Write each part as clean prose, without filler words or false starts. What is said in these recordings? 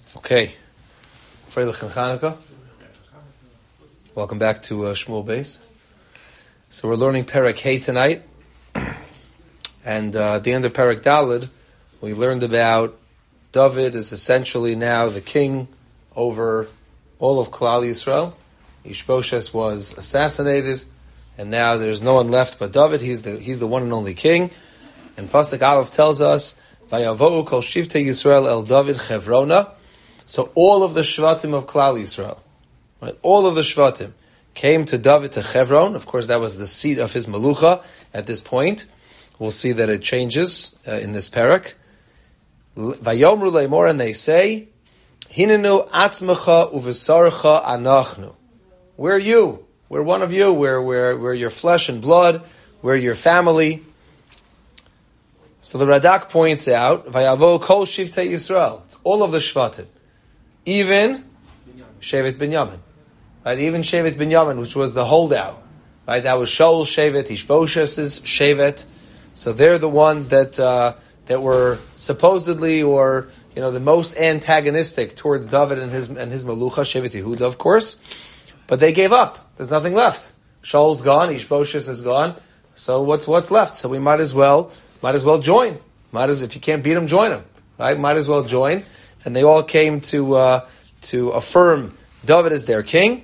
Okay, Freilich and Chanukah. Welcome back to Shmuel Beis. So we're learning Perek Hey tonight, and at the end of Perek Daled, we learned about David is essentially now the king over all of Klal Yisrael. Ishbosheth was assassinated, and now there's no one left but David. He's the one and only king. And Pasuk Aleph tells us, "Vayavohu kol shivtei Yisrael el David Chevrona." So all of the Shvatim of Klal Yisrael, right? All of the Shvatim came to David to Chevron. Of course, that was the seat of his Melucha at this point. We'll see that it changes in this parak. Vayomru leimor, and they say, Hinenu atzmecha uvesarcha anachnu. We're you. We're one of you. We're your flesh and blood. We're your family. So the Radak points out, Vayavo kol shivtei Yisrael. It's all of the Shvatim. Even Shevet Binyamin. Right? Even Shevet Binyamin, which was the holdout. Right? That was Shaul's Shevet, Ishbosheth's Shevet. So they're the ones that were supposedly, or the most antagonistic towards David and his Melucha, Shevet Yehuda, of course. But they gave up. There's nothing left. Shaul's gone, Ishbosheth is gone. So what's left? So we might as well join. If you can't beat him, join him. Right? Might as well join. And they all came to affirm David as their king.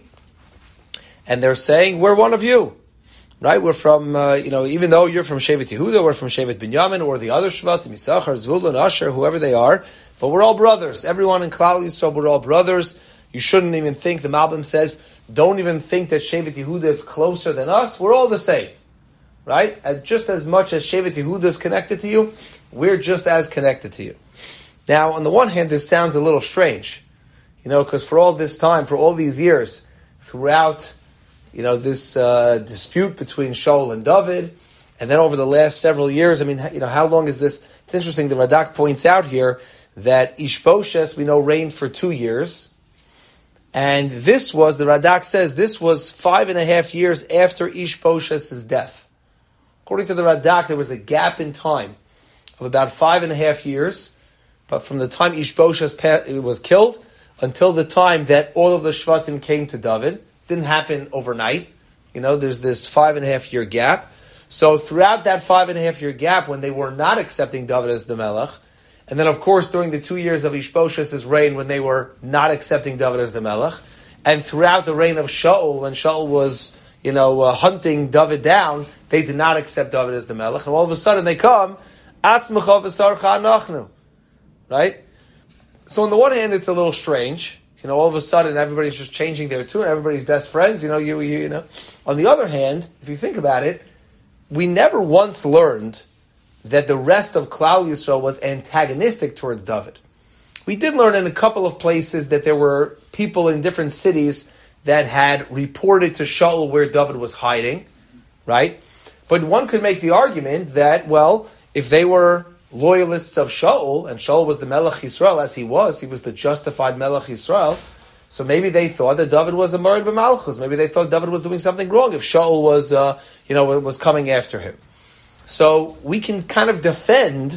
And they're saying, we're one of you. Right? We're from, even though you're from Shevet Yehuda, we're from Shevet Binyamin, or the other Shvatim, Yisachar, Zvulun, Asher, whoever they are. But we're all brothers. Everyone in Klal Yisrael, we're all brothers. You shouldn't even think, the Malbim says, don't even think that Shevet Yehuda is closer than us. We're all the same. Right? Just as much as Shevet Yehuda is connected to you, we're just as connected to you. Now, on the one hand, this sounds a little strange, because for all this time, for all these years, throughout, this dispute between Shaul and David, and then over the last several years, how long is this? It's interesting, the Radak points out here that Ishbosheth, we know, reigned for 2 years, and the Radak says, this was 5.5 years after Ishbosheth's death. According to the Radak, there was a gap in time of about 5.5 years, but from the time Ishbosheth was killed until the time that all of the Shvatim came to David, didn't happen overnight. There's this 5.5 year gap. So throughout that 5.5 year gap, when they were not accepting David as the Melech, and then of course during the 2 years of Ishbosheth's reign, when they were not accepting David as the Melech, and throughout the reign of Shaul, when Shaul was hunting David down, they did not accept David as the Melech, and all of a sudden they come, Atzmecha v'sarcha anachnu. Right? So on the one hand, it's a little strange. All of a sudden, everybody's just changing their tune. Everybody's best friends. On the other hand, if you think about it, we never once learned that the rest of Klal Yisrael was antagonistic towards David. We did learn in a couple of places that there were people in different cities that had reported to Shaul where David was hiding, right? But one could make the argument that, if they were loyalists of Shaul, and Shaul was the Melech Yisrael as he was the justified Melech Yisrael, so maybe they thought that David was a Morid b'Malchus. Maybe they thought David was doing something wrong if Shaul was coming after him. So we can kind of defend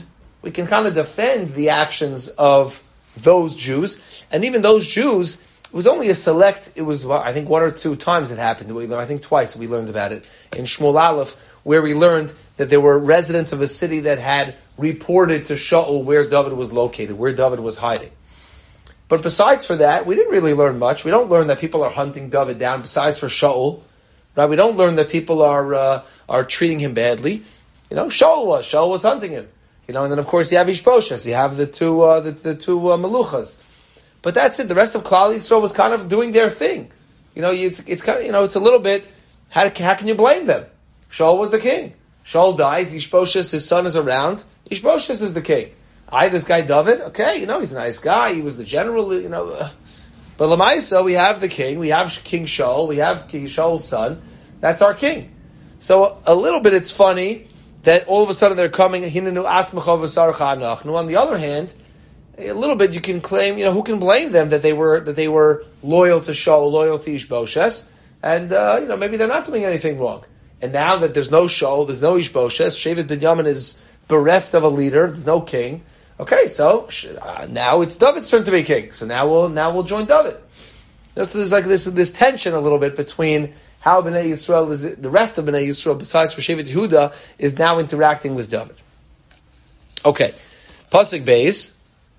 the actions of those Jews, and even those Jews, it was only I think 1 or 2 times it happened. I think twice we learned about it in Shmuel Aleph, where we learned that there were residents of a city that had reported to Shaul where David was located, where David was hiding. But besides for that, we didn't really learn much. We don't learn that people are hunting David down, besides for Shaul. Right? We don't learn that people are treating him badly. Shaul was hunting him. And then of course you have Ishbosheth, you have the two Meluchas. But that's it. The rest of Klal Yisrael was kind of doing their thing. It's kind of, it's a little bit, how can you blame them? Shaul was the king. Shaul dies, Ishbosheth, his son, is around. Ishbosheth is the king. This guy David, okay, he's a nice guy, he was the general, But Lamaisa, we have the king, we have King Shaul, we have King Shaul's son, that's our king. So a little bit it's funny that all of a sudden they're coming, Hinenu atzmecha v'sarcha anachnu. On the other hand, a little bit you can claim, who can blame them that they were loyal to Shaul, loyal to Ishbosheth, and maybe they're not doing anything wrong. And now that there's no Shaul, there's no Ishbosheth, Shevet Binyamin is bereft of a leader, there's no king. Okay, so now it's David's turn to be king. So now we'll join David. So there's like this tension a little bit between how Bnei Yisrael is, the rest of Bnei Yisrael, besides for Shevet Yehuda, is now interacting with David. Okay, Pasuk Beis,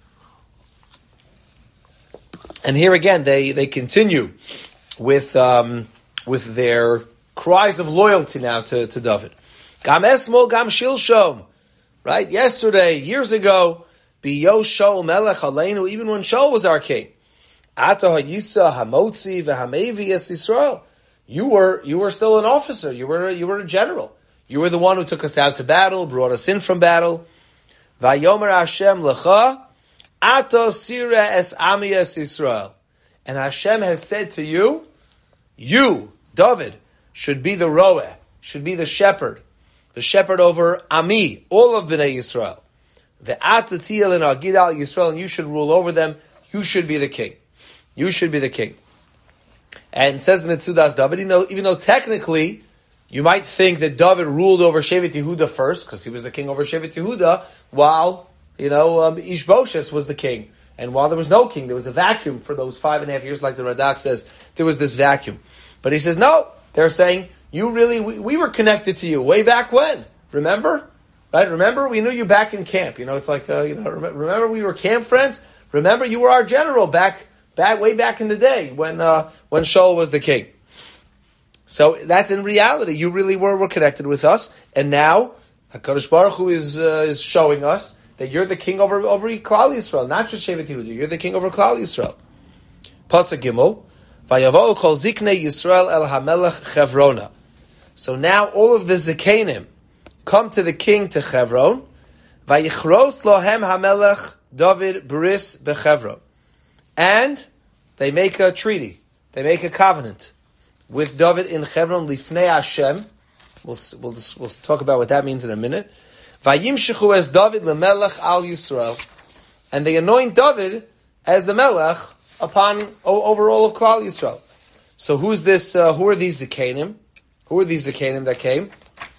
and here again they continue with their cries of loyalty now to David. Gam esmol gam shilshom, right? Yesterday, years ago, biyo Shaul melech aleinu, even when Shaul was our king. Ata hayisa hamotzi v'hamevi es Yisrael. You were still an officer. You were a general. You were the one who took us out to battle, brought us in from battle. Vayomer Hashem lecha, ata sira es ami es Yisrael. And Hashem has said to you, David, should be the roeh, should be the shepherd over Ami, all of Bnei Yisrael. Ve'ata tiyel in agid al Yisrael, and you should rule over them. You should be the king. You should be the king. And says the Metzudas David, even though technically you might think that David ruled over Shevet Yehuda first, because he was the king over Shevet Yehuda, while Ishbosheth was the king. And while there was no king, there was a vacuum for those 5.5 years, like the Radak says, there was this vacuum. But he says, no, they're saying, we were connected to you way back when. Remember? Right? Remember? We knew you back in camp. It's like, remember we were camp friends? Remember you were our general way back in the day when Shaul was the king. So that's in reality. You really were connected with us. And now, HaKadosh Baruch Hu is showing us that you're the king over Klal Yisrael, not just Shevet Yehuda. You're the king over Klal Yisrael. Pasuk Gimel, Vayavo kol ziknei Yisrael el hamelech Chevrona. So now all of the Zikanim come to the king to Chevron. Vayichros lohem hamelech David bris bechevron. And they make a treaty. They make a covenant with David in Chevron lifnei Hashem. We'll talk about what that means in a minute. Vayimshechu es David lemelech al Yisrael, and they anoint David as the melech over all of Klal Yisrael. So who's this? Who are these Zikanim? Who are these Zikanim that came?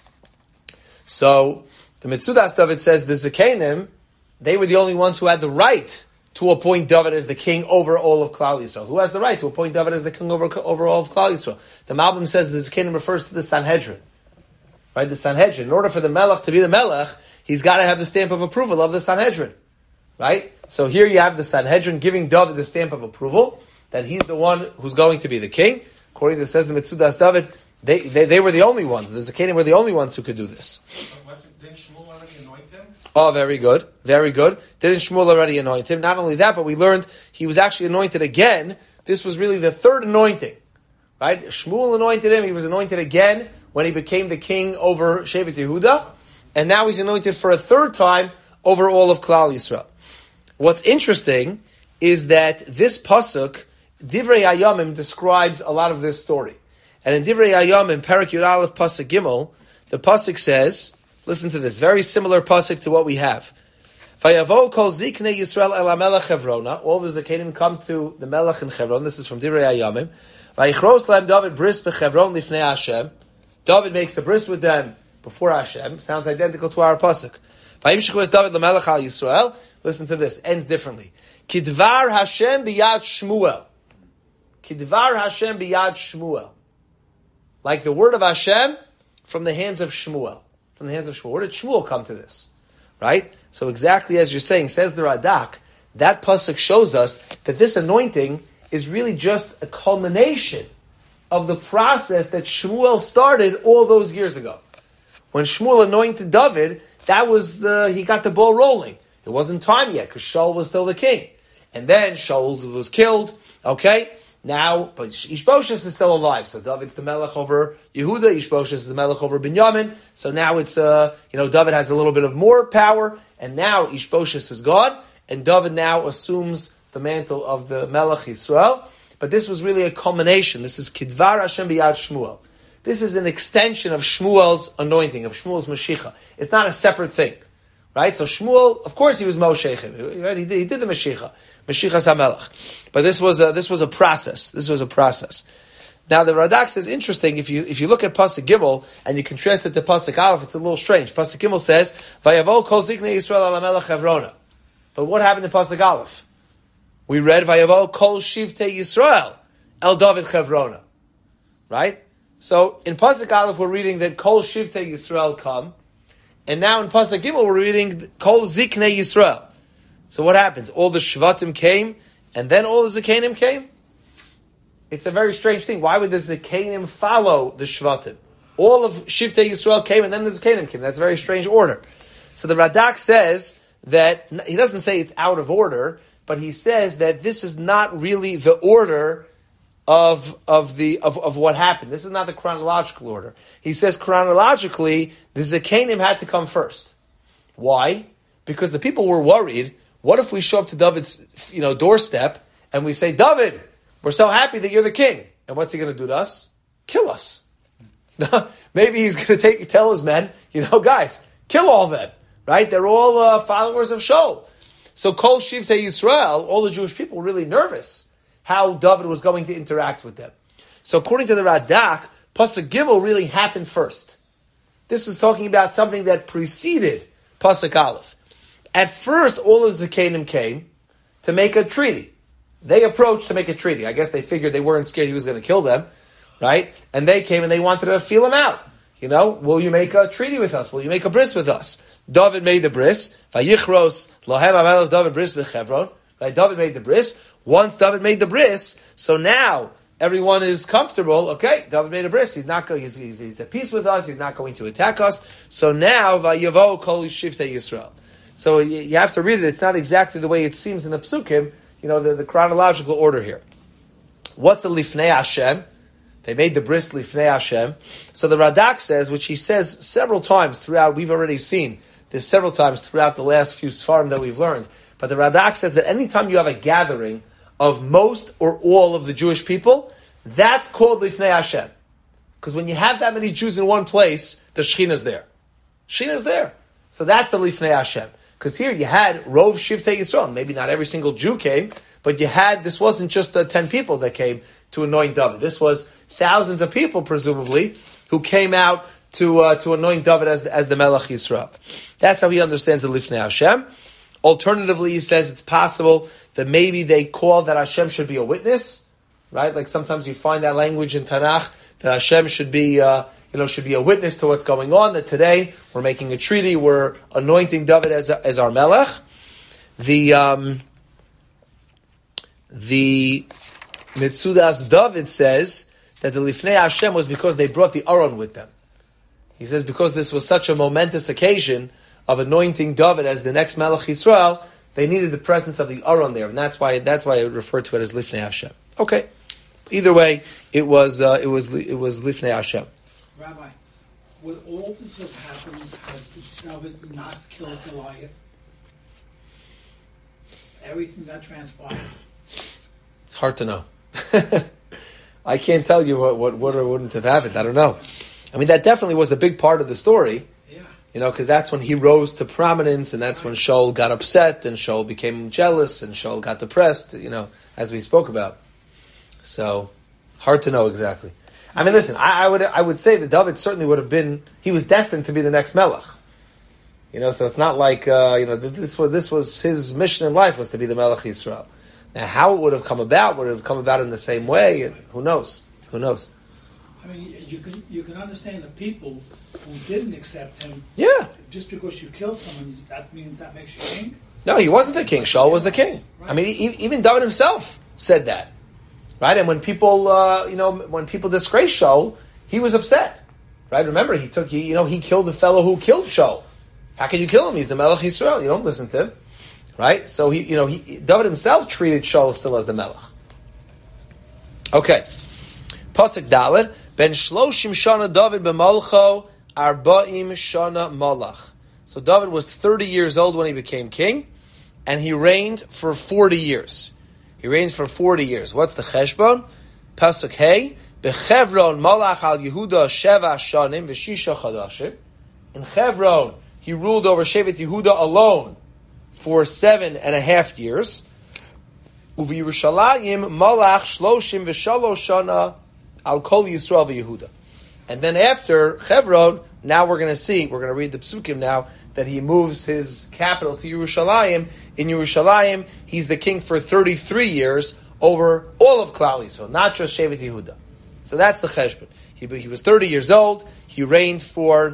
So the Metzudas David says the Zikanim, they were the only ones who had the right to appoint David as the king over all of Klal Yisrael. Who has the right to appoint David as the king over all of Klal Yisrael? The Malbim says the Zikanim refers to the Sanhedrin. Right, the Sanhedrin. In order for the Melech to be the Melech, he's got to have the stamp of approval of the Sanhedrin. Right? So here you have the Sanhedrin giving David the stamp of approval, that he's the one who's going to be the king. According to says the Metzudas David, they were the only ones. The Zakanim were the only ones who could do this. Didn't Shmuel already anoint him? Oh, very good. Very good. Didn't Shmuel already anoint him? Not only that, but we learned he was actually anointed again. This was really the third anointing. Right? Shmuel anointed him. He was anointed again when he became the king over Shevet Yehuda, and now he's anointed for a third time over all of Klal Yisrael. What's interesting is that this pasuk, Divrei Hayamim, describes a lot of this story. And in Divrei Hayamim, Perek Yud Aleph Pasuk Gimel, the pasuk says, listen to this, very similar pasuk to what we have. Vayavo kol ziknei Yisrael el hamelech Chevrona. All the Zakanim come to the Melech in Chevron. This is from Divrei Hayamim. Vayichros lahem David bris bechevron lifnei Hashem. David makes a bris with them before Hashem. Sounds identical to our pasuk. Vayimshechu es David lemelech al Yisrael. Listen to this. Ends differently. Kidvar Hashem biyad Shmuel. Kidvar Hashem biyad Shmuel. Like the word of Hashem from the hands of Shmuel. From the hands of Shmuel. Where did Shmuel come to this? Right? So exactly as you're saying, says the Radak, that pasuk shows us that this anointing is really just a culmination of the process that Shmuel started all those years ago. When Shmuel anointed David, he got the ball rolling. It wasn't time yet, because Shaul was still the king. And then Shaul was killed, okay? Now, but Ishbosheth is still alive, so David's the Melech over Yehuda, Ishbosheth is the Melech over Binyamin, so now it's, David has a little bit of more power, and now Ishbosheth is gone, and David now assumes the mantle of the Melech Yisrael. But this was really a culmination. This is Kidvar Hashem biyad Shmuel. This is an extension of Shmuel's anointing, of Shmuel's Mashiach. It's not a separate thing. Right? So Shmuel, of course he was Moshe. Right? He did the Mashiach. Mashiachas HaMelech. But this was a process. This was a process. Now the Radak says, interesting, if you look at Pasuk Gimel, and you contrast it to Pasuk Aleph, it's a little strange. Pasuk Gimel says, Vayavol kol ziknei Yisrael al HaMelech Chevrona. But what happened in Pasuk Aleph? We read, Vayavo kol shivtei Yisrael el David Chevrona. Right? So in Pasuk Aleph we're reading that kol shivtei Yisrael come. And now in Pasuk Gimel we're reading kol ziknei Yisrael. So what happens? All the Shvatim came, and then all the Zikanim came? It's a very strange thing. Why would the Zikanim follow the Shvatim? All of Shiftei Yisrael came, and then the Zikanim came. That's a very strange order. So the Radak says that, he doesn't say it's out of order, but he says that this is not really the order of what happened. This is not the chronological order. He says chronologically, the Zikanim had to come first. Why? Because the people were worried. What if we show up to David's, doorstep and we say, David, we're so happy that you're the king. And what's he going to do to us? Kill us. Maybe he's going to tell his men, guys, kill all of them. Right? They're all followers of Shaul. So Kol Shivtei Yisrael, all the Jewish people were really nervous how David was going to interact with them. So according to the Radak, Pasuk Gimel really happened first. This was talking about something that preceded Pasuk Aleph. At first, all of the Zikanim came to make a treaty. They approached to make a treaty. I guess they figured they weren't scared he was going to kill them, right? And they came and they wanted to feel him out. Will you make a treaty with us? Will you make a bris with us? David made the bris. Vayichros lohem amelech David bris b'Chevron. Right? David made the bris. Once David made the bris, so now everyone is comfortable. Okay, David made a bris. He's not going. He's at peace with us. He's not going to attack us. So now vayavo kol shiftei Yisrael. So you have to read it. It's not exactly the way it seems in the Psukim, the chronological order here. What's a Lifnei Hashem? They made the bris Lifnei Hashem. So the Radak says, which he says several times throughout, we've already seen this several times throughout the last few Sfarim that we've learned, but the Radak says that anytime you have a gathering of most or all of the Jewish people, that's called Lifnei Hashem. Because when you have that many Jews in one place, the Shechina's there. Shechina's there. So that's the Lifnei Hashem. Because here you had Rov Shivtei Yisrael. Maybe not every single Jew came, but this wasn't just the 10 people that came to anoint David. This was thousands of people, presumably, who came out to anoint David as the Melech Yisrael. That's how he understands the Lifnei Hashem. Alternatively, he says it's possible that maybe they call that Hashem should be a witness, right? Like sometimes you find that language in Tanakh, that Hashem should be a witness to what's going on, that today we're making a treaty, we're anointing David as our Melech. The Mitzudas David says that the Lifnei Hashem was because they brought the Aron with them. He says because this was such a momentous occasion of anointing David as the next Melech Yisrael, they needed the presence of the Aron there, and that's why I refer to it as Lifnei Hashem. Okay. Either way, it was Lifnei Hashem. Rabbi, would all this have happened had David not killed Goliath? Everything that transpired? It's hard to know. I can't tell you what would or wouldn't have happened. I don't know. I mean, that definitely was a big part of the story. Yeah. Because that's when he rose to prominence, and that's when Shaul got upset, and Shaul became jealous, and Shaul got depressed, as we spoke about. So, hard to know exactly. I mean, listen, I would say that David certainly would have been, he was destined to be the next Melech. So it's not like, this was his mission in life, was to be the Melech Yisrael. Now, how it would have come about in the same way, and who knows? Who knows? I mean, you can understand the people who didn't accept him. Yeah. Just because you kill someone, that makes you king? No, he wasn't the king. Shaul was the king. Right. I mean, even David himself said that. Right, and when people, when people disgrace Shaul, he was upset. Right, remember he killed the fellow who killed Shaul. How can you kill him? He's the Melech Yisrael. You don't listen to him. Right, so David himself treated Shaul still as the Melech. Okay, Pasuk Daled Ben Shloshim Shana David b'Malcho Arba'im Shana Malach. So David was 30 years old when he became king, and he reigned for 40 years. He reigns for 40 years. What's the cheshbon? Pasuk Hey, Bechevron Malach al Yehuda Sheva Shanim v'Shisha Chadashim. In Chevron, he ruled over Shevet Yehuda alone for 7.5 years. Uvi Yerushalayim Malach Shloshim v'Shalosh Shana al Kol Yisrael v'Yehuda. And then after Chevron, now we're going to read the Psukim now. that he moves his capital to Yerushalayim. In Yerushalayim, he's the king for 33 years over all of Klal Yisrael, not just Shevet Yehuda. So that's the cheshbon. He was 30 years old. He reigned for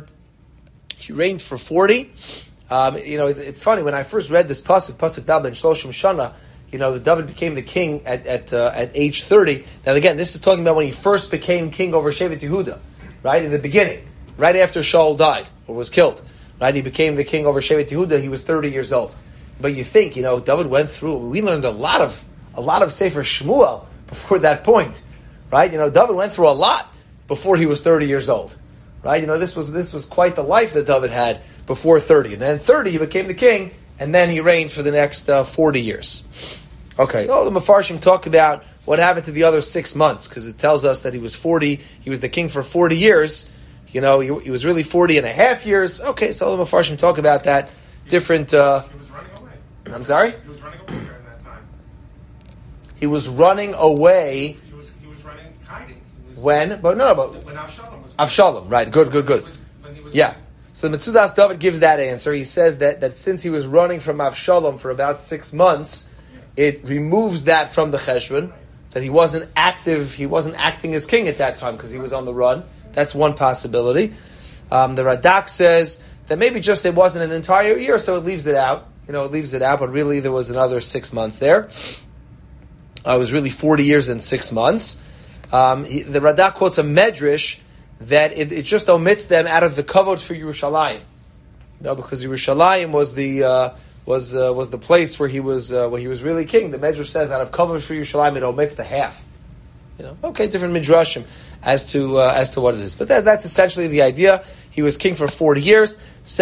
40. It's funny, when I first read this pasuk Dal ben Shloshim Shana, the David became the king at age 30. Now again, this is talking about when he first became king over Shevet Yehuda, right? In the beginning, right after Shaul died or was killed, right? He became the king over Shevet Yehuda. He was 30 years old. But you think, David went through. We learned a lot of Sefer Shmuel before that point, right? David went through a lot before he was 30 years old, right? This was quite the life that David had before 30, and then 30 he became the king, and then he reigned for the next 40 years. Okay, the Mefarshim talk about what happened to the other 6 months, because it tells us that he was 40. He was the king for 40 years. He was really 40 and a half years. Okay, so the Mefarshim talk about that. Different. He was running away. I'm sorry. He was running away during that time. He was running away. He was running, hiding. When? When Avshalom was. Avshalom, right? Good. Yeah. So the Metzudas David gives that answer. He says that since he was running from Avshalom for about 6 months, it removes that from the cheshbon, that he wasn't acting as king at that time because he was on the run. That's one possibility. The Radak says that maybe just it wasn't an entire year, so it leaves it out. But really there was another 6 months there. It was really 40 years and 6 months. The Radak quotes a medrash that it just omits them out of the kavod for Yerushalayim, because Yerushalayim was the place where he was really king. The medrash says out of kavod for Yerushalayim it omits the half. Different midrashim as to what it is, but that's essentially the idea. He was king for 40 years,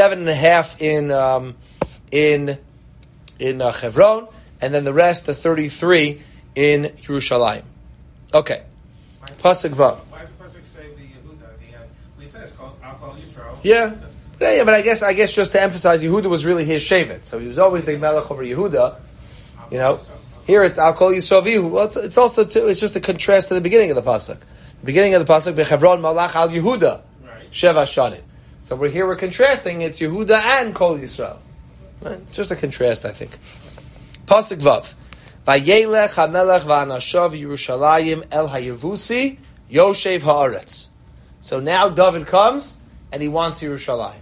7.5 in Hebron, and then the rest, the 33 in Yerushalayim. Okay, pasuk vav. Why does the pasuk say the Yehuda at the end? We said it's called Al Kol Yisrael. Yeah, but I guess just to emphasize, Yehuda was really his shevet, so he was always the melech over Yehuda. Here it's Al Kol Yisrael Vihu. Well, it's also it's just a contrast to the beginning of the pasuk. The beginning of the pasuk, Bechevron Malach Al Yehuda, Sheva Shanim. So we're contrasting. It's Yehuda and Kol Yisrael. Right? It's just a contrast, I think. Pasuk vav. Vayelech hamelech va'anashav Yerushalayim el hayevusi yoshev haaretz. So now David comes and he wants Yerushalayim.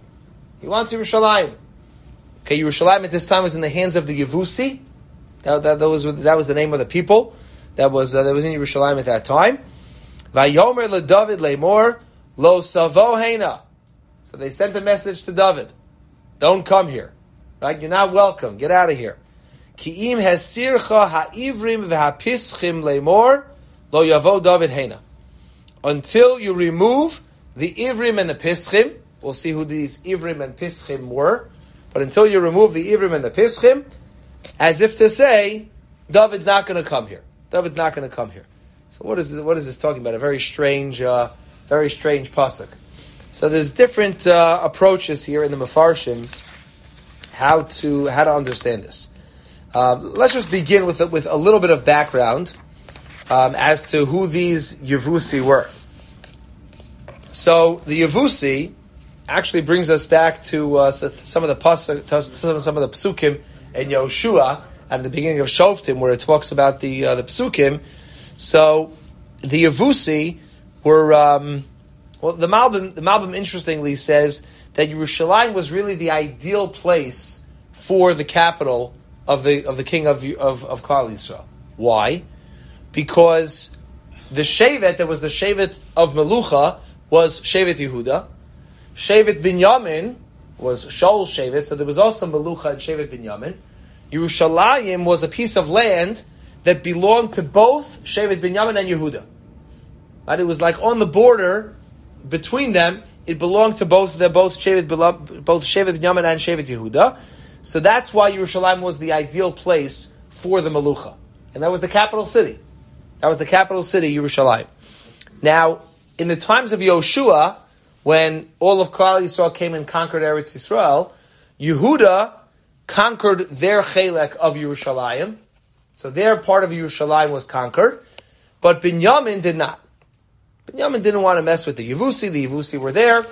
Okay, Yerushalayim at this time was in the hands of the Yevusi. That was the name of the people that was in Yerushalayim at that time. Vayomer leDavid leimor lo savo heina. So they sent a message to David: don't come here. Right? You're not welcome. Get out of here. Ki'im hesircha ha'ivrim v'hapischim leimor lo yavo David heina. Until you remove the ivrim and the pischim, we'll see who these ivrim and pischim were. But until you remove the ivrim and the pischim, as if to say, David's not going to come here. So what is this talking about? A very strange pasuk. So there's different approaches here in the Mefarshim how to understand this. Let's just begin with a little bit of background as to who these Yevusi were. So the Yevusi actually brings us back to some of the pasuk, some of the psukim in Yoshua and the beginning of Shoftim, where it talks about the psukim. So the Yevusi were the Malbim interestingly says that Yerushalayim was really the ideal place for the capital of the king of Klal Yisrael. Why? Because the shevet that was the shevet of Melucha was Shevet Yehuda. Shevet Binyamin was Shaul's shevet, so there was also Melucha and Shevet Binyamin. Yerushalayim was a piece of land that belonged to both Shevet Binyamin and Yehuda. Right? It was like on the border between them. It belonged to both Shevet Binyamin and Shevet Yehuda. So that's why Yerushalayim was the ideal place for the Melucha. And that was the capital city. Yerushalayim. Now, in the times of Yoshua, when all of Klal Yisrael came and conquered Eretz Yisrael, Yehuda conquered their chelek of Yerushalayim. So their part of Yerushalayim was conquered. But Binyamin did not. Binyamin didn't want to mess with the Yevusi. The Yevusi were there.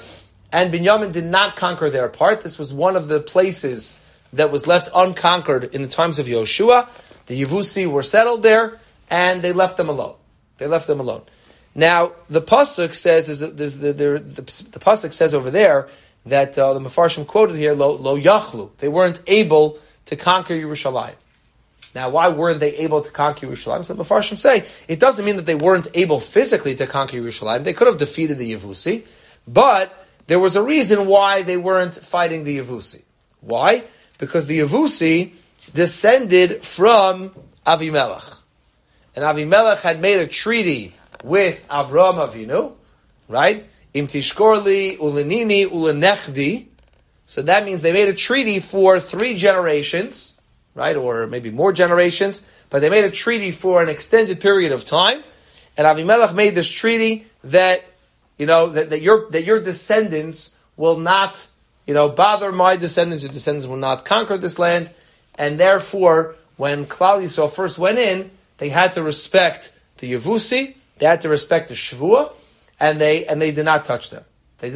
and Binyamin did not conquer their part. This was one of the places that was left unconquered in the times of Yoshua. The Yevusi were settled there, and they left them alone. Now, the pasuk says, the pasuk says over there that the Mefarshim quoted here, lo yachlu. They weren't able to conquer Yerushalayim. Now, why weren't they able to conquer Yerushalayim? So the Mefarshim say, it doesn't mean that they weren't able physically to conquer Yerushalayim. They could have defeated the Yevusi, but there was a reason why they weren't fighting the Yevusi. Why? Because the Yevusi descended from Avimelech. And Avimelech had made a treaty with Avram Avinu, right? Im tishkorli ulenini ulenechdi. So that means they made a treaty for 3 generations, right? Or maybe more generations, but they made a treaty for an extended period of time. And Avimelech made this treaty that, that your descendants will not, bother my descendants. Your descendants will not conquer this land. And therefore, when Klal Yisrael first went in, they had to respect the Yevusi, they had to respect the Shavua, and they did not touch them.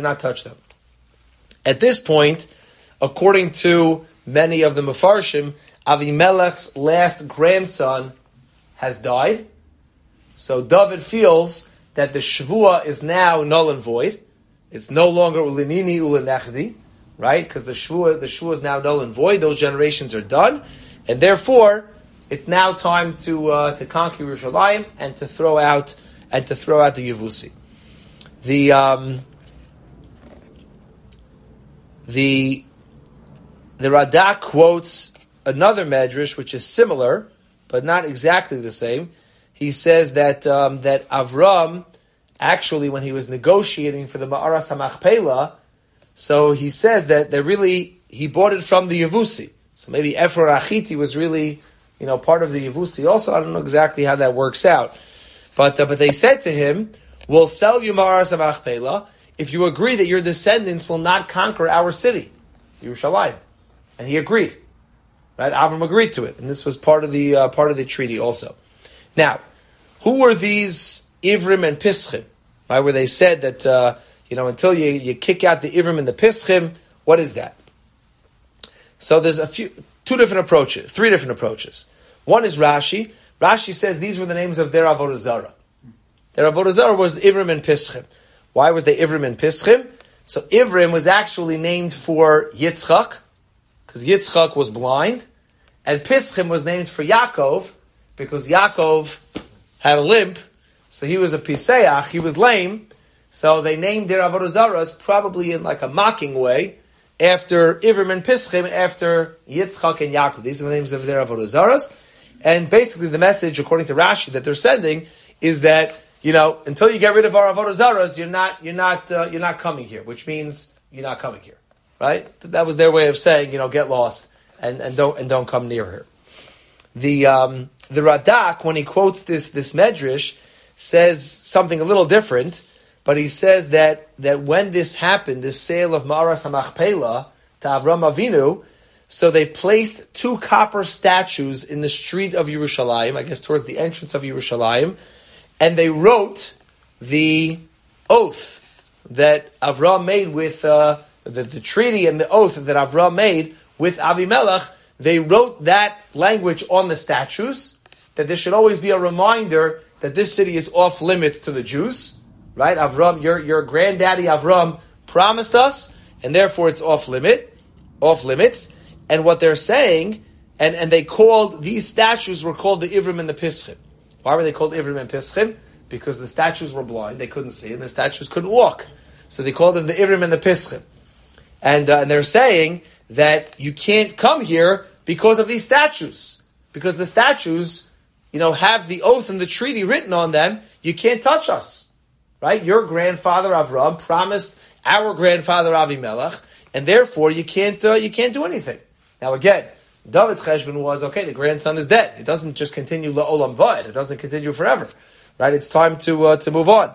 At this point, according to many of the Mefarshim, Avimelech's last grandson has died. So David feels that the Shavua is now null and void. It's no longer Ulinini Ulinechdi, right? Because the Shavua is now null and void. Those generations are done. And therefore, it's now time to conquer Yerushalayim and to throw out the Yevusi. The Radak quotes another medrash which is similar, but not exactly the same. He says that Avram, actually, when he was negotiating for the Ma'aras HaMachpelah, so he says that really he bought it from the Yevusi. So maybe Ephra Achiti was really, part of the Yevusi also. I don't know exactly how that works out. But they said to him, we'll sell you Ma'aras HaMachpelah if you agree that your descendants will not conquer our city, Yerushalayim. And he agreed. Right? Avram agreed to it. And this was part of the treaty also. Now, who were these Ivrim and Pischim? Right? Where they said that, until you kick out the Ivrim and the Pischim, what is that? So there's 3 different approaches. One is Rashi. Rashi says these were the names of their Avodah Zarah. Their Avodah Zarah was Ivrim and Pischim. Why were they Ivrim and Pischim? So Ivrim was actually named for Yitzchak, because Yitzchak was blind, and Pischim was named for Yaakov, because Yaakov had a limp, so he was a Piseach, he was lame, so they named their Avodah Zarahs probably in like a mocking way, after Ivrim and Pischim, after Yitzchak and Yaakov. These are the names of their Avodah Zarahs. And basically the message, according to Rashi, that they're sending is that, until you get rid of our Avodah Zarahs, you're not coming here, which means you're not coming here. Right? That was their way of saying, get lost and don't come near here. The Radak, when he quotes this medrash, says something a little different, but he says that when this happened, this sale of Ma'aras HaMachpelah to Avram Avinu, so they placed 2 copper statues in the street of Yerushalayim, I guess towards the entrance of Yerushalayim, and they wrote the oath that Avram made with the treaty and the oath that Avram made with Avimelech. They wrote that language on the statues, that there should always be a reminder that this city is off limits to the Jews, right? Avram, your granddaddy Avram promised us, and therefore it's off limits. And what they're saying, and they called, these statues were called the Ivrim and the Pischim. Why were they called Ivrim and Pischim? Because the statues were blind, they couldn't see, and the statues couldn't walk. So they called them the Ivrim and the Pischim. And they're saying that you can't come here because of these statues. Because the statues, have the oath and the treaty written on them, you can't touch us. Right? Your grandfather Avram promised our grandfather Avimelech, and therefore you can't do anything. Now again, David's cheshbon was, the grandson is dead. It doesn't just continue la'olam va'ed. It doesn't continue forever. Right? It's time to move on.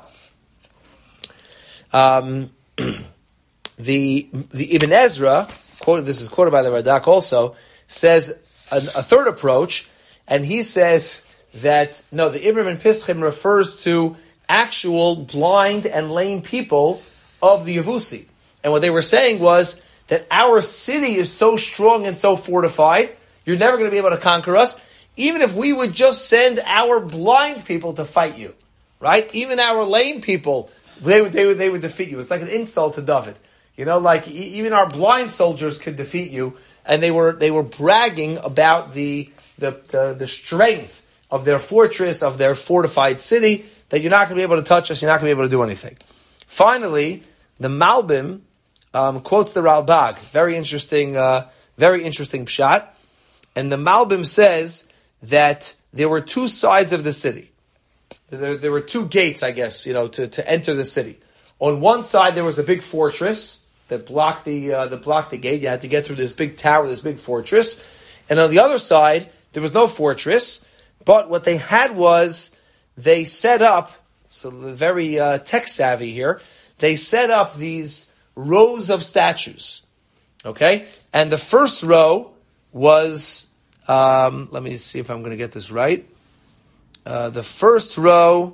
The Ibn Ezra, this is quoted by the Radak also, says a third approach, and he says that, no, the Ivrim and Pischim refers to actual blind and lame people of the Yevusi. And what they were saying was that our city is so strong and so fortified, you're never going to be able to conquer us, even if we would just send our blind people to fight you, right? Even our lame people, they would defeat you. It's like an insult to David. Like even our blind soldiers could defeat you, and they were bragging about the strength of their fortress, of their fortified city, that you're not going to be able to touch us, you're not going to be able to do anything. Finally, the Malbim quotes the Ralbag, very interesting pshat, and the Malbim says that there were two sides of the city. There were two gates, I guess, to enter the city. On one side, there was a big fortress that blocked the gate. You had to get through this big tower, this big fortress. And on the other side, there was no fortress. But what they had was, they set up, so very tech savvy here, they set up these rows of statues. Okay? And the first row was, let me see if I'm going to get this right. The first row,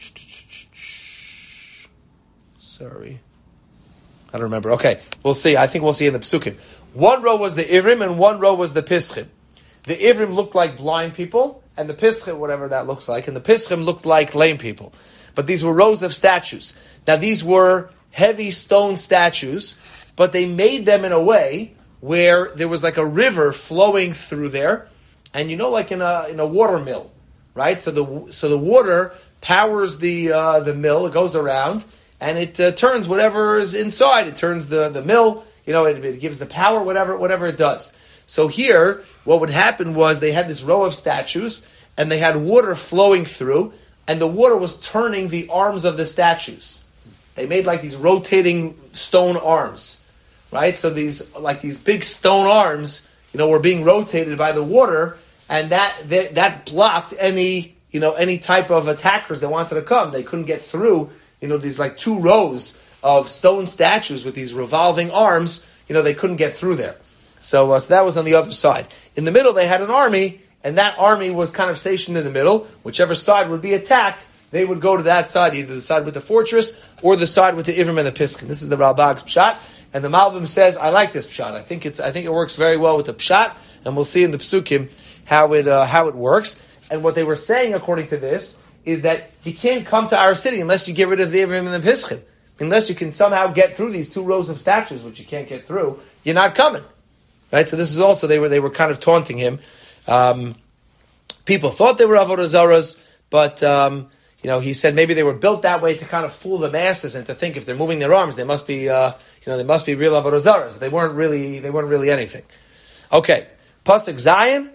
sorry, I don't remember. Okay, we'll see. I think we'll see in the Psukim. One row was the Ivrim and one row was the Pischim. The Ivrim looked like blind people, and the Pischim, whatever that looks like, and the Pischim looked like lame people. But these were rows of statues. Now these were heavy stone statues, but they made them in a way where there was like a river flowing through there, and like in a water mill, right? So the water powers the mill. It goes around and it turns whatever is inside. It turns the mill. It gives the power, whatever it does. So here, what would happen was they had this row of statues and they had water flowing through, and the water was turning the arms of the statues. They made like these rotating stone arms. Right, so these big stone arms, were being rotated by the water, and that blocked any type of attackers that wanted to come. They couldn't get through, these like two rows of stone statues with these revolving arms. They couldn't get through there. So that was on the other side. In the middle, they had an army, and that army was kind of stationed in the middle. Whichever side would be attacked, they would go to that side, either the side with the fortress or the side with the Ivrim and the Piskin. This is the Ralbag's pshat. And the Malbim says, I like this pshat. I think it works very well with the pshat, and we'll see in the psukim how it works. And what they were saying, according to this, is that you can't come to our city unless you get rid of the Ivrim and the Pischim. Unless you can somehow get through these two rows of statues, which you can't get through, you're not coming. Right? So this is also, they were kind of taunting him. People thought they were Avodah Zaras, but he said maybe they were built that way to kind of fool the masses and to think if they're moving their arms, they must be they must be real Avodah Zaras, but they weren't really anything. Okay, Pasuk Zayin.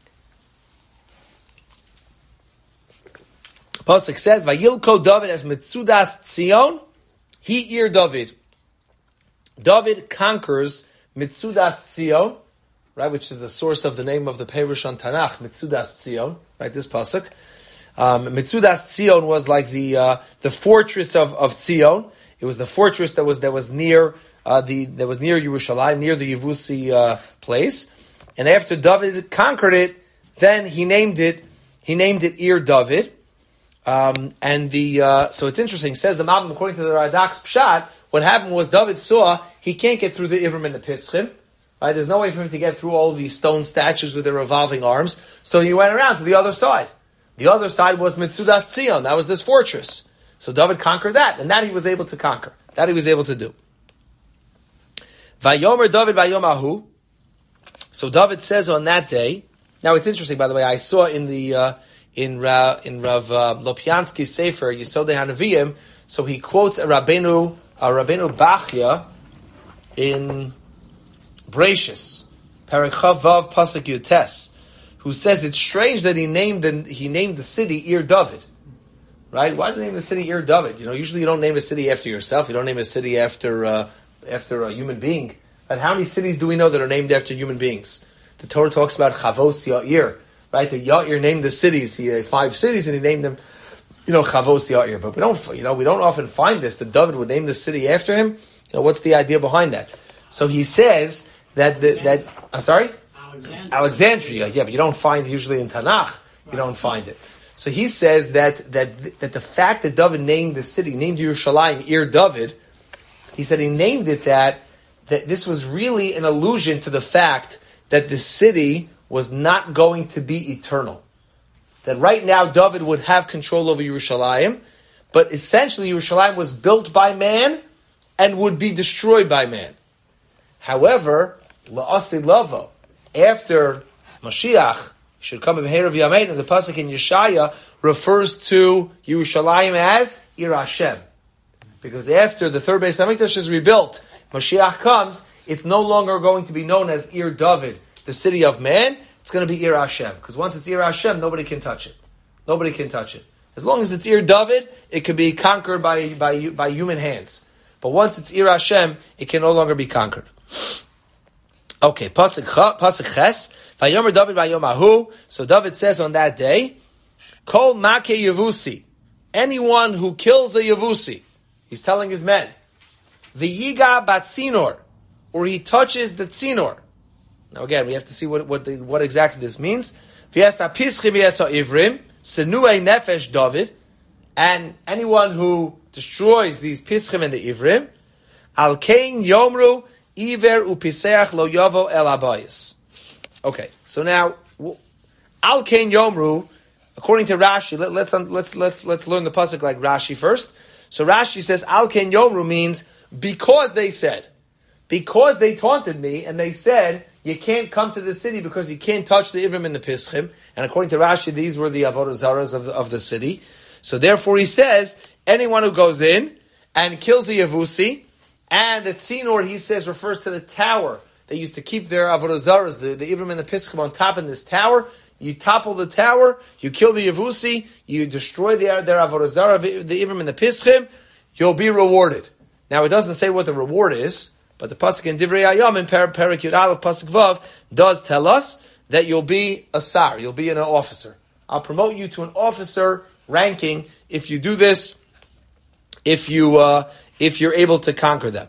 Pasuk says, "Vayilko David as Mitzudas Tzion, he ear David." David conquers Mitzudas Tzion, right, which is the source of the name of the Perush on Tanakh, Mitzudas Tzion, right? This pasuk. Mitzudas Tzion was like the fortress of Tzion. It was the fortress that was near Yerushalayim, near the Yevusi place. And after David conquered it, then he named it Ir David. So it's interesting. It says the Malbim, according to the Radak's Pshat, what happened was David saw he can't get through the Ivrim and the Pischim. Right? There's no way for him to get through all of these stone statues with their revolving arms. So he went around to the other side. The other side was Mitzudas Tzion. That was this fortress. So David conquered that, and that he was able to conquer. That he was able to do. Vayomer David Vayom Ahu. So David says on that day. Now it's interesting, by the way. I saw in the in Rav Lopiansky's Sefer Yesodei HaNeviim. So he quotes a Rabbeinu Bachya in Bereshis, Perek Chav Vav Pasuk Yutes, who says it's strange that he named the city Ir David. Right? Why did he name the city Ir David? Usually you don't name a city after yourself. You don't name a city after a human being. But how many cities do we know that are named after human beings? The Torah talks about Chavos Ya'ir. Right? The Ya'ir named the cities. He had 5 cities and he named them, Chavos Ya'ir. But we don't often find this, that David would name the city after him. What's the idea behind that? So he says that I'm sorry? Alexandria. Yeah, but you don't find it usually in Tanakh. You don't find it. So he says that the fact that David named the city, named Yerushalayim Ir David, He said he named it that this was really an allusion to the fact that the city was not going to be eternal. That right now David would have control over Yerushalayim, but essentially Yerushalayim was built by man and would be destroyed by man. However, la'asi lavo, after Mashiach should come in Beherav Yamein, and the pasuk in Yeshaya refers to Yerushalayim as Ir Hashem. Because after the third Beis HaMikdash is rebuilt, Mashiach comes, it's no longer going to be known as Ir David, the city of man. It's going to be Ir Hashem. Because once it's Ir Hashem, nobody can touch it. Nobody can touch it. As long as it's Ir David, it can be conquered by human hands. But once it's Ir Hashem, it can no longer be conquered. Okay, Pasuk Ches. Vayomer David vayom ahu. So David says on that day, Kol make Yevusi. Anyone who kills a Yevusi. He's telling his men. V'yiga bat tzinor. Or he touches the tzinor. Now again, we have to see what exactly this means. V'yasa pischi v'yasa ivrim. Senuei nefesh David. And anyone who destroys these pischim and the ivrim. Al kein yomru iver upiseach lo yavo el abayis. Okay, so now al kein yomru, according to Rashi, let's learn the pasuk like Rashi first. So Rashi says al kein yomru means because they said, because they taunted me and they said you can't come to the city because you can't touch the ivrim and the pischim. And according to Rashi, these were the avodah zaras of the city. So therefore, he says anyone who goes in and kills a Yevusi. And the tzinor, he says, refers to the tower. They used to keep their avodah zaras, the ivrim and the pischim on top in this tower. You topple the tower, you kill the Yevusi, you destroy their avodah zara, the ivrim and the pischim, you'll be rewarded. Now, it doesn't say what the reward is, but the pasuk in Divrei Hayam in Perek Yud Aleph pasuk Vav does tell us that you'll be a sar, you'll be an officer. I'll promote you to an officer ranking if you do this, if you're able to conquer them.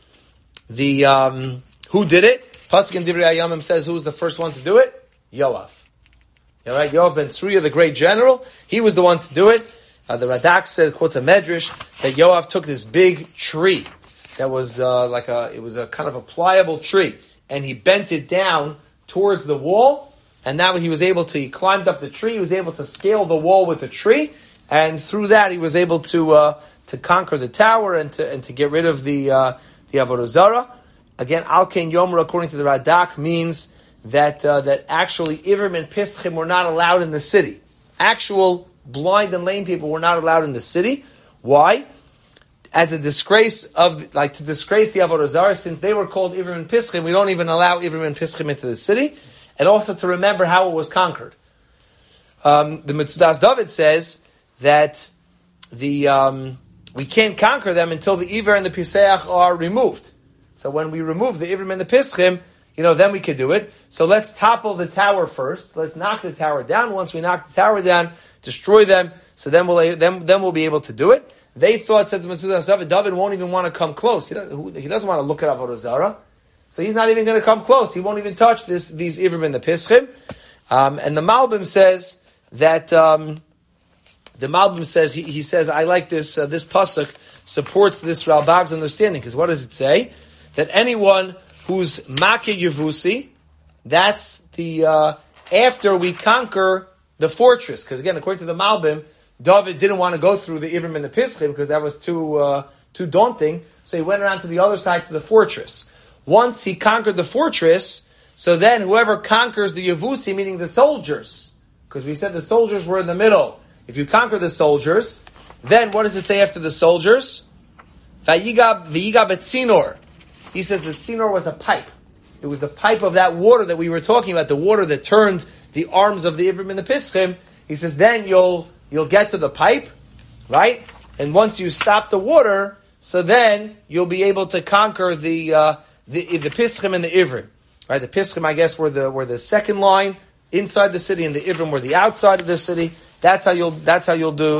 The who did it? Pasuk in Divrei Hayamim says who was the first one to do it? Yoav. All right, Yoav ben Tzruya, the great general, he was the one to do it. The Radak says, quotes a medrash, that Yoav took this big tree that was it was a kind of a pliable tree, and he bent it down towards the wall, and now he climbed up the tree, he was able to scale the wall with the tree, and through that he was able to conquer the tower and to get rid of the avodah zara. Again, al ken yomer, according to the Radak, means that actually ivrim and pischim were not allowed in the city. Actual blind and lame people were not allowed in the city. Why? As a disgrace to disgrace the avodah zara, since they were called ivrim and pischim, we don't even allow ivrim and pischim into the city, and also to remember how it was conquered. The Mitzudas David says that we can't conquer them until the Iver and the Piseach are removed. So when we remove the Ivrim and the Pischim, then we could do it. So let's topple the tower first. Let's knock the tower down. Once we knock the tower down, destroy them. So then we'll be able to do it. They thought, says the Mitzudas David won't even want to come close. He doesn't want to look at avodah zara. So he's not even going to come close. He won't even touch these Ivrim and the Pischim. And the Malbim says that... The Malbim says, he says, I like this pasuk supports this Ralbag's understanding, because what does it say? That anyone who's Makeh Yevusi, that's the, after we conquer the fortress. Because again, according to the Malbim, David didn't want to go through the Ivrim and the Pischim, because that was too daunting, so he went around to the other side to the fortress. Once he conquered the fortress, so then whoever conquers the Yevusi, meaning the soldiers, because we said the soldiers were in the middle, if you conquer the soldiers, then what does it say after the soldiers? V'yiga betzinor. He says the tzinor was a pipe. It was the pipe of that water that we were talking about, the water that turned the arms of the Ivrim and the Pischim. He says then you'll get to the pipe, right? And once you stop the water, so then you'll be able to conquer the Pischim and the Ivrim. Right? The Pischim, I guess, were the second line inside the city, and the Ivrim were the outside of the city. That's how you'll destroy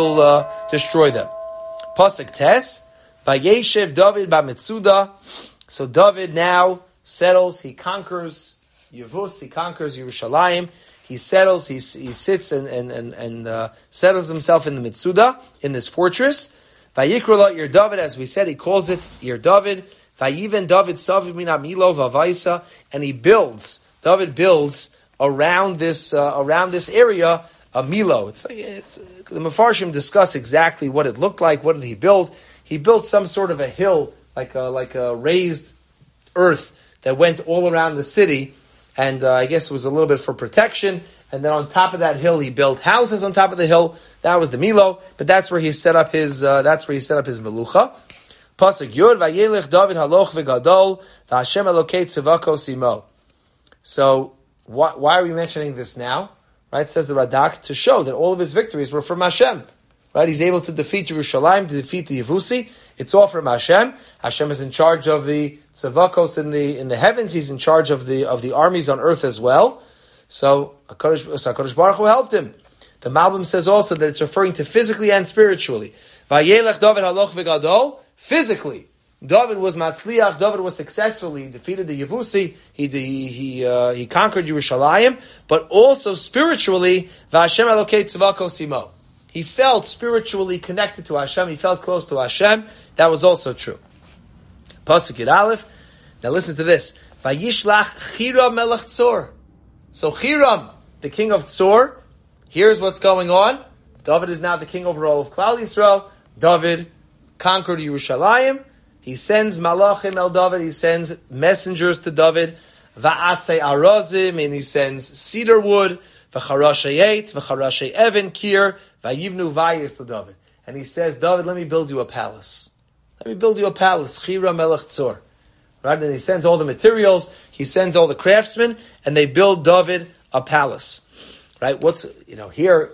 them. Pasuk Tes, Vayeshev David b'Metzuda. So David now settles, he conquers Yevus, he conquers Yerushalayim, he settles, he sits and settles himself in the Metzuda, in this fortress. Vayikra lo Ir David, as we said, he calls it Ir David. Vayiven David saviv min hamilo vavaisa, and David builds around this area a milo. The Mefarshim discuss exactly what it looked like. What did he build? He built some sort of a hill, like a raised earth that went all around the city, and I guess it was a little bit for protection. And then on top of that hill, he built houses on top of the hill. That was the Milo, but that's where he set up his melucha. Pasuk Yud Vayelech David haloch v'gadol v'Hashem Elokei tzivako simo. So why are we mentioning this now? Right, says the Radak, to show that all of his victories were from Hashem. Right, he's able to defeat Yerushalayim, to defeat the Yevusi. It's all from Hashem. Hashem is in charge of the tzivakos in the heavens. He's in charge of the armies on earth as well. So HaKadosh Baruch Hu helped him. The Malbim says also that it's referring to physically and spiritually. Vayelech David haloch v'gadol. Physically, David was matzliach. David was successful. He defeated the Yevusi. He conquered Yerushalayim. But also spiritually, v'Hashem Elokei tzivako simo. He felt spiritually connected to Hashem. He felt close to Hashem. That was also true. Pasuk Yud Aleph. Now listen to this. Vayishlach Hiram melech Tzor. So Hiram, the king of Tzor, here's what's going on. David is now the king over all of Klal Yisrael. David conquered Yerushalayim. He sends malachim el David. He sends messengers to David. Va'atzei arazim, and he sends cedar wood. V'charashei eitz, v'charashei even kir, va'yivnu vayis to David. And he says, David, let me build you a palace. Let me build you a palace. Chira melech Tzor. Right? And he sends all the materials. He sends all the craftsmen, and they build David a palace. Right? Here,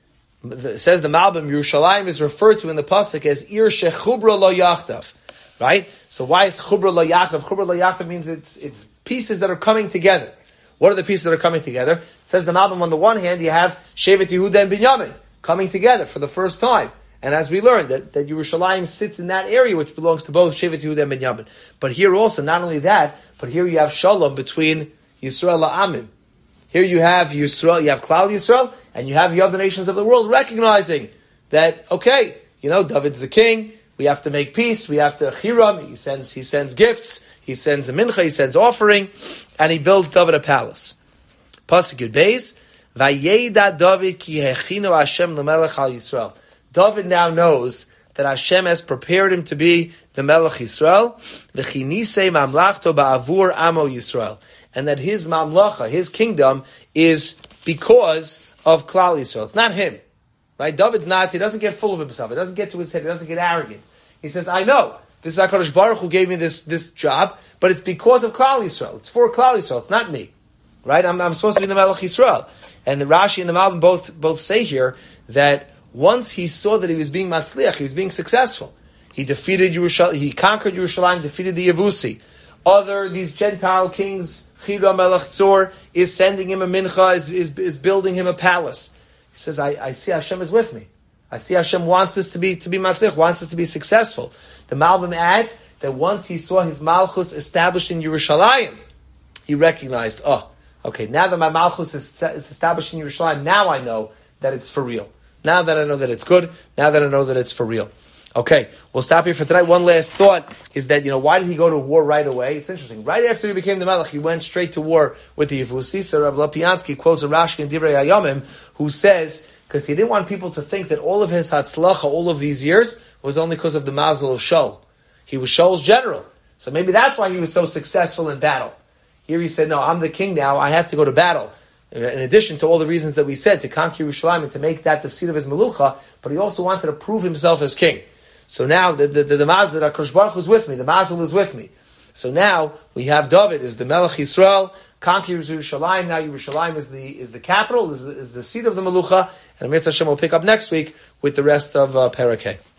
it says the Malbim, Yerushalayim is referred to in the pasuk as Ir shechubra lo yachdav. Right? So why is chubra lo yachdav? Chubra lo yachdav means it's pieces that are coming together. What are the pieces that are coming together? It says the Malbim, on the one hand, you have Shevet Yehuda and Binyamin coming together for the first time. And as we learned, that Yerushalayim sits in that area which belongs to both Shevet Yehuda and Binyamin. But here also, not only that, but here you have Shalom between Yisrael La'amim. Here you have Yisrael, you have Klal Yisrael, and you have the other nations of the world recognizing that, okay, David's the king, we have to make peace, we have to Hiram, he sends gifts, he sends a mincha, he sends offering, and he builds David a palace. Pasuk Yud Beis, Vayeda David ki hechinu Hashem lemelech al Yisrael. David now knows that Hashem has prepared him to be the Melech Yisrael, v'chinisei mamlachto ba'avur amo Yisrael, and that his mamlacha, his kingdom, is because of Klal Yisrael. It's not him, right? David's not. He doesn't get full of himself. He doesn't get to his head. He doesn't get arrogant. He says, "I know this is HaKadosh Baruch who gave me this job, but it's because of Klal Yisrael. It's for Klal Yisrael. It's not me, right? I'm supposed to be the Melech Yisrael." And the Rashi and the Malbim both say here that once he saw that he was being matzliach, he was being successful. He defeated Yerushalayim, he conquered Yerushalayim, defeated the Yevusi. These Gentile kings, Hiram melech Tzor, is sending him a mincha, is building him a palace. He says, I see Hashem is with me. I see Hashem wants this to be matzliach, wants this to be successful. The Malbim adds that once he saw his malchus established in Yerushalayim, he recognized, okay, now that my malchus is established in Yerushalayim, now I know that it's for real. Now that I know that it's good, now that I know that it's for real. Okay, we'll stop here for tonight. One last thought is that, why did he go to war right away? It's interesting. Right after he became the Melech, he went straight to war with the Yevusi. So Rav Lopiansky quotes a Rashi in Divrei Hayamim who says, because he didn't want people to think that all of his Hatzlacha, all of these years, was only because of the Mazel of Shaul. He was Shaul's general. So maybe that's why he was so successful in battle. Here he said, no, I'm the king now, I have to go to battle. In addition to all the reasons that we said, to conquer Yerushalayim and to make that the seat of his melucha, but he also wanted to prove himself as king. So now the Mazel, that HaKadosh Baruch Hu is with me, the Mazel is with me. So now we have David is the Melech Yisrael, conquers Yerushalayim. Now Yerushalayim is the capital, is the seat of the melucha, and Amir Hashem will pick up next week with the rest of Perek Hey.